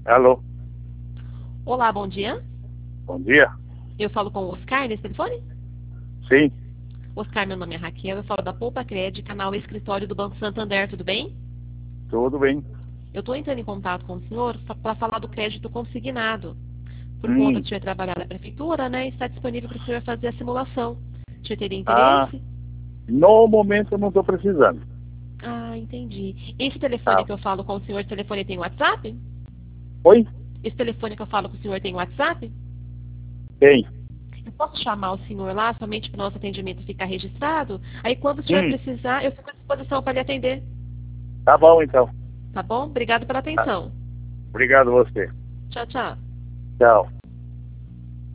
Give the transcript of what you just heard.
Alô, Olá, bom dia. bom dia. Eu falo com o Oscar nesse telefone? Sim, Oscar, meu nome é Raquel, eu falo da Poupa Cred, canal escritório do Banco Santander, tudo bem? tudo bem. Eu estou entrando em contato com o senhor para falar do crédito consignado. Por conta Hum, de eu trabalhar na prefeitura, né, está disponível para o senhor fazer a simulação. O senhor teria ah, interesse? no momento eu não estou precisando. Ah, entendi. Esse telefone Tá. que eu falo com o senhor, esse telefone tem WhatsApp? Oi? Esse telefone que eu falo com o senhor tem WhatsApp? Tem. Eu posso chamar o senhor lá somente para o nosso atendimento ficar registrado? Aí quando o senhor Hum, precisar, eu fico à disposição para lhe atender. tá bom então. Tá bom? Obrigado pela Tá. atenção. Obrigado a você. Tchau, tchau. Tchau.